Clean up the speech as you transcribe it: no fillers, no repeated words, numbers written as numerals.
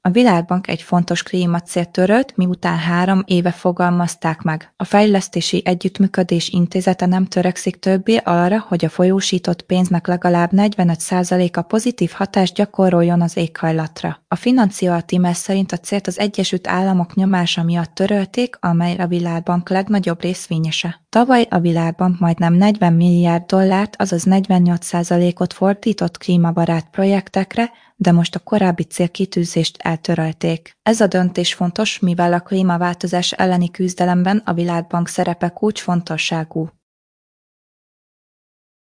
A Világbank egy fontos klímacélt törölt, miután 3 éve fogalmazták meg. A Fejlesztési Együttműködés Intézete nem törekszik többé arra, hogy a folyósított pénznek legalább 45%-a pozitív hatást gyakoroljon az éghajlatra. A Financial Times szerint a célt az Egyesült Államok nyomása miatt törölték, amely a Világbank legnagyobb részvényese. Tavaly a Világbank majdnem 40 milliárd dollárt, azaz 48%-ot fordított klímabarát projektekre, de most a korábbi célkitűzést eltörölték. Ez a döntés fontos, mivel a klímaváltozás elleni küzdelemben a Világbank szerepe kulcsfontosságú.